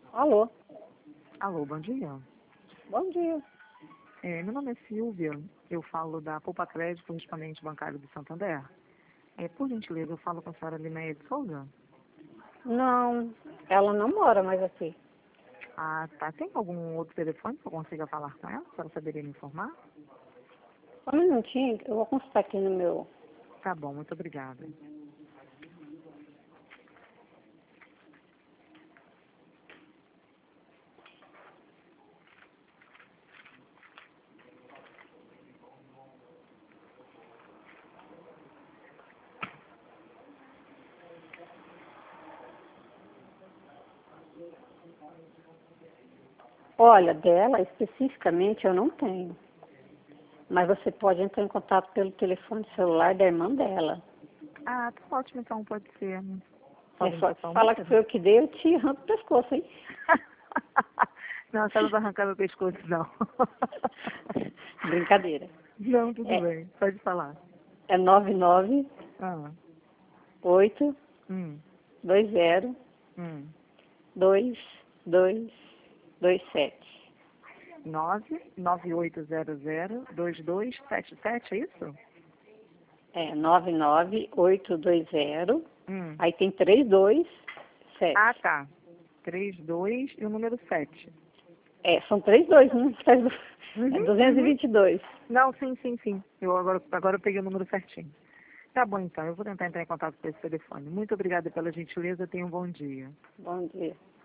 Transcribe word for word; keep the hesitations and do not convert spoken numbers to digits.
Alô? Alô, bom dia. Bom dia. É, meu nome é Silvia, eu falo da Poupa Crédito, correspondente bancário do Santander. É, por gentileza, eu falo com a senhora Linéia de Souza. Não, ela não mora mais aqui. Ah, tá. Tem algum outro telefone que eu consiga falar com ela? A senhora saberia me informar? Só um minutinho, eu vou consultar aqui no meu... Tá bom, muito obrigada. Olha, dela especificamente eu não tenho. Mas você pode entrar em contato pelo telefone celular da irmã dela. Ah, tá ótimo, então pode ser. É Pode me só passar o falar que número? foi eu que dei, eu te arranco o pescoço, hein? Não, a senhora não vai arrancar meu pescoço, não. Brincadeira. Não, tudo É, bem. Pode falar. é nove nove Ah, oito hum, dois zero hum. dois dois dois sete. nove nove oito zero zero dois dois sete sete, é isso? É nove nove oito dois zero. Hum. Aí tem três dois sete. Ah, tá. Três dois e o número sete. É, são três dois, né? Uhum, É duzentos e uhum. vinte e dois. Não, sim, sim, sim. Eu agora, agora eu peguei o número certinho. Tá bom, então. Eu vou tentar entrar em contato com esse telefone. Muito obrigada pela gentileza. Tenha um bom dia. Bom dia.